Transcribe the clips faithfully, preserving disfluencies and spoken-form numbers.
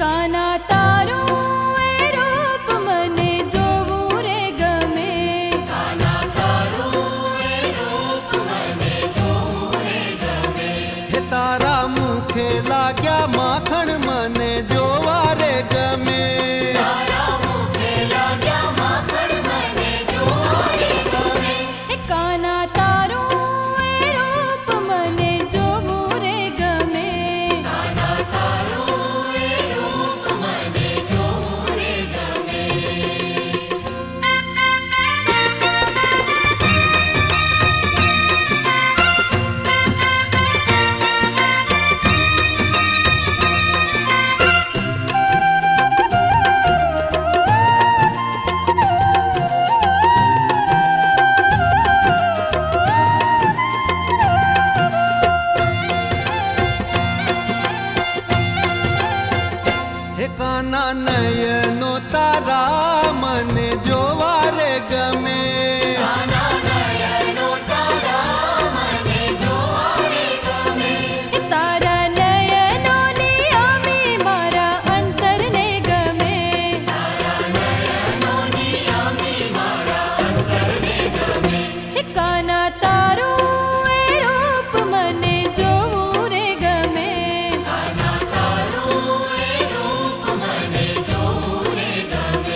કાના તારું એ રૂપ મને જોવું રે ગમે. કાના તારું એ રૂપ મને જોવું રે ગમે. હે તારા મુખે લાગ્યા માખણ મને જોવા રે ગમે. તારા મુખે લાગ્યા માખણ મને જોવા રે ગમે. હે કાના તારું એ રૂપ મને જોવું રે ગમે. કાના તારું એ રૂપ મને જોવું રે ગમે. હે કાના નયનો તારા મને જોવા રે ગમે. કાના નયનો તારા મને જોવા રે ગમે. હે તારા નયનોની અમી મારા અંતરને ગમે. તારા નયનોની અમી મારા અંતરને ગમે. હે કાના તારું એ રૂપ મને જોવું રે ગમે. કાના તારું એ રૂપ મને જોવું રે ગમે.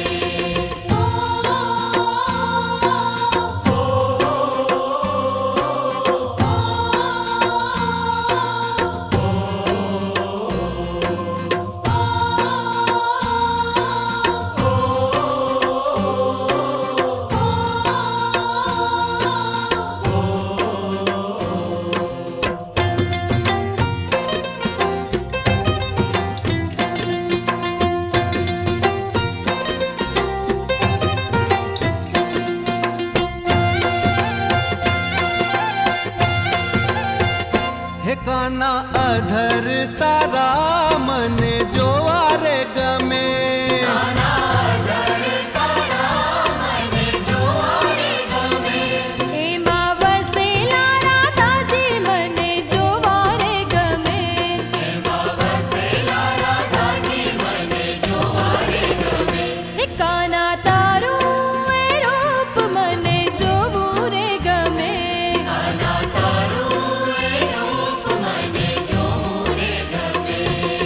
હે કાના અધર તારા મને જોવા રે ગમે. એમાં વસેલા રાધાજી મને જોવા રે ગમે. હે કાના તારું એ રૂપ મને જોવું રે ગમે. કાના તારું એ રૂપ મને જોવું રે ગમે.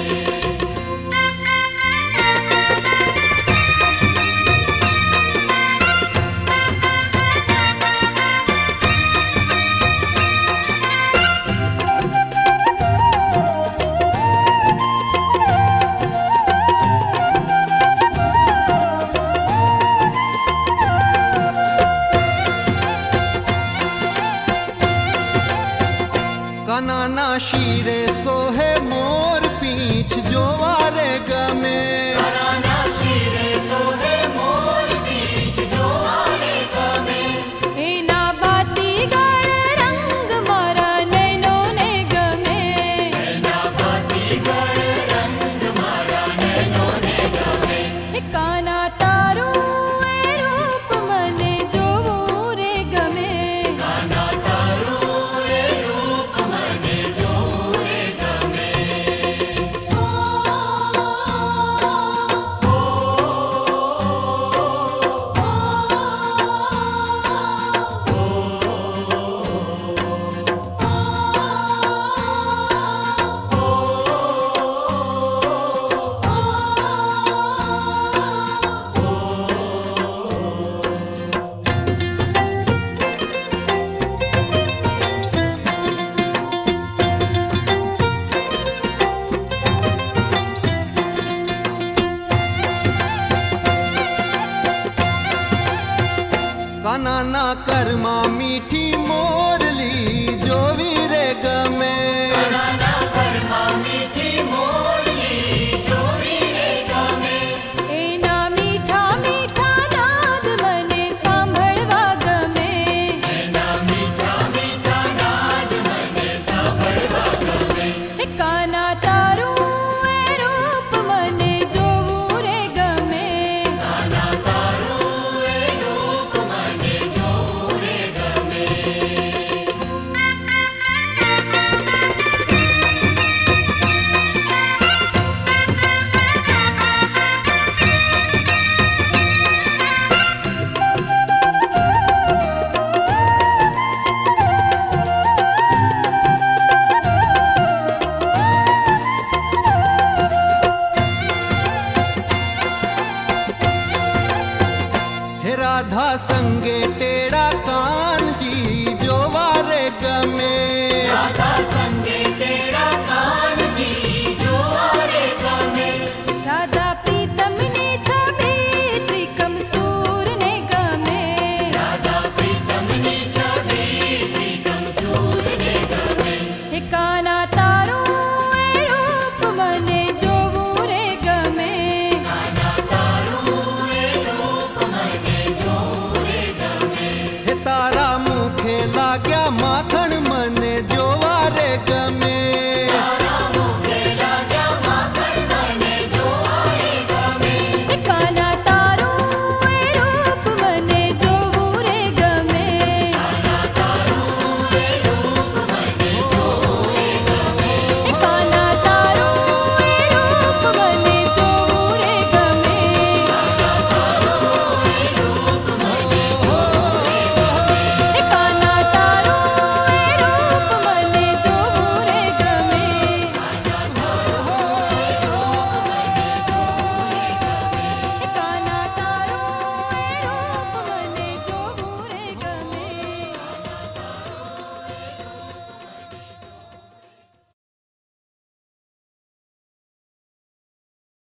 કાનાના શિરે સોહે મોર પીંછ જોવા રે ગમે. કાનાના શિરે સોહે મોર પીંછ જોવા રે ગમે. એના બાતીગળ રંગ મારા નયનોને ગમે. એના બાતીગળ રંગ મારા નયનોને ગમે. હે કાના તારું એ રૂપ મને જોવું રે ગમે. કાના તારું એ રૂપ મને જોવું રે ગમે. કાનાના કરમાં મીઠી મોરલી જોવી રે ગમે. કાનાના ઘરમાં મીઠી મોરલી જોવી રે ગમે. એના મીઠા મીઠા નાદ મને સાંભળવા ગમે. એના મીઠા મીઠા નાદ મને સાંભળવા ગમે. હે કાના તારું એ રૂપ મને જોવું રે ગમે. કાના તારું એ રૂપ મને જોવું રે ગમે. સંગે ટેડા કાનજી જોવા રે ગમે રાધા સંગે તેરા કાનજી જોવા રે ગમે રાધા